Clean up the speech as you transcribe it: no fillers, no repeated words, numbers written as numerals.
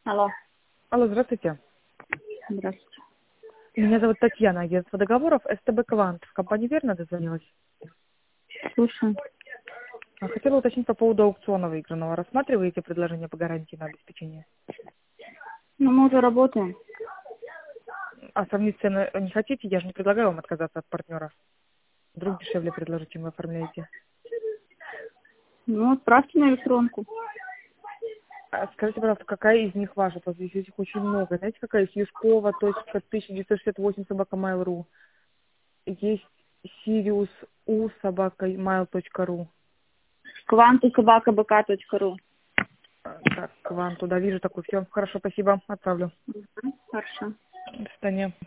Алло. Алло, здравствуйте. Здравствуйте. Меня зовут Татьяна, агентство договоров СТБ Квант. В компании «Верно» дозвонилась. Слушаю. Хотела уточнить по поводу аукциона выигранного. Рассматриваете предложение по гарантии на обеспечение? Ну, мы уже работаем. А сравнить цены не хотите? Я же не предлагаю вам отказаться от партнера. Вдруг дешевле предложу, чем вы оформляете. Ну, отправьте на электронку. Скажите, пожалуйста, какая из них ваша? Потому что здесь их очень много. Знаете, какая есть? Юшкова, точка 1968 собака mail.ru. Есть Сириус У собака mail.ru. Квантусобакабк.ру. Так, к вам туда вижу такую. Все, хорошо, спасибо, отправлю. Хорошо. До свидания.